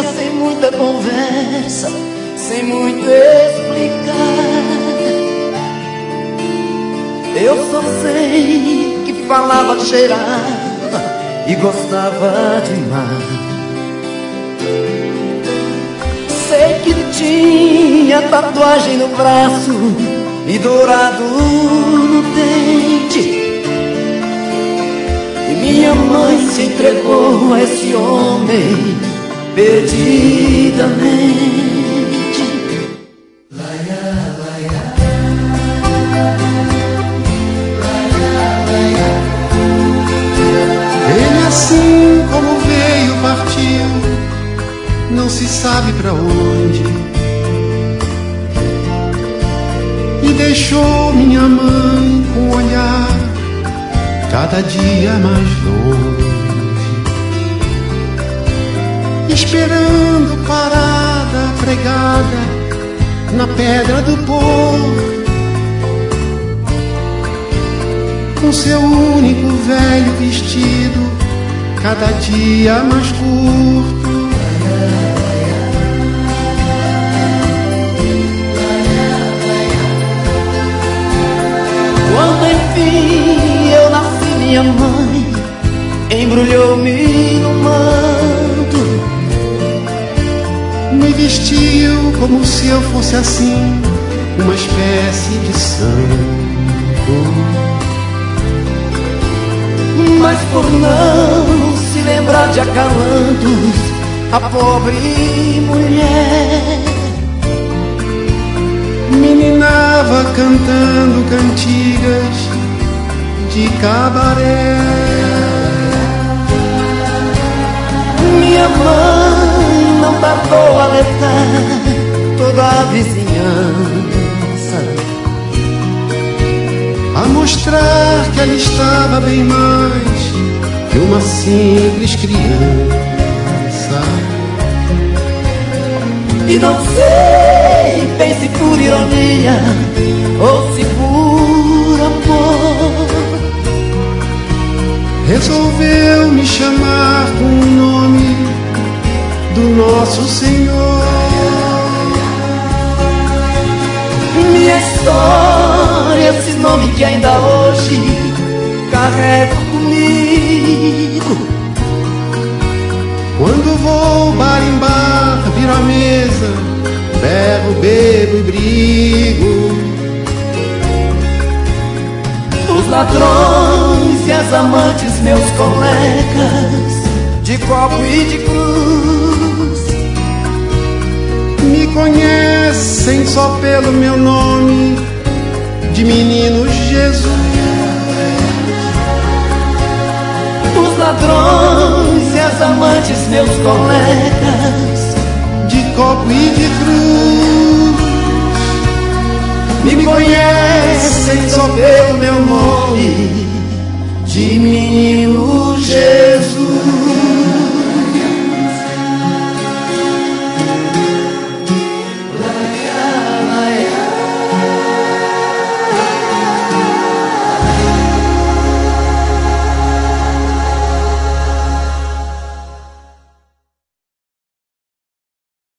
dia sem muita conversa, sem muito explicar. Eu só sei que falava, cheirava e gostava demais. Sei que tinha tatuagem no braço e dourado no dente. E minha mãe se entregou a esse homem perdidamente. Ele assim como veio partiu, não se sabe pra onde, e deixou minha mãe com o olhar cada dia mais longe, esperando parada, pregada na pedra do porto, com seu único velho vestido cada dia mais curto. Quando enfim eu nasci, minha mãe embrulhou-me no manto, me vestiu como se eu fosse assim uma espécie de santo. mas por não se lembrar de acalantos, a pobre mulher meninava cantando cantigas de cabaré. Minha mãe não tardou a alertar toda a vizinhança, a mostrar que ela estava bem mais que uma simples criança. E não sei, pense por ironia ou se por amor, resolveu me chamar com o nome do nosso Senhor. Minha história, esse nome que ainda hoje carrego comigo. Quando vou bar em bar, viro a mesa, berro, bebo e brigo. Os ladrões e as amantes, meus colegas de copo e de cruz, me conhecem só pelo meu nome de menino Jesus. Os ladrões e as amantes, meus colegas de copo e de cruz, me conhecem só pelo meu nome de menino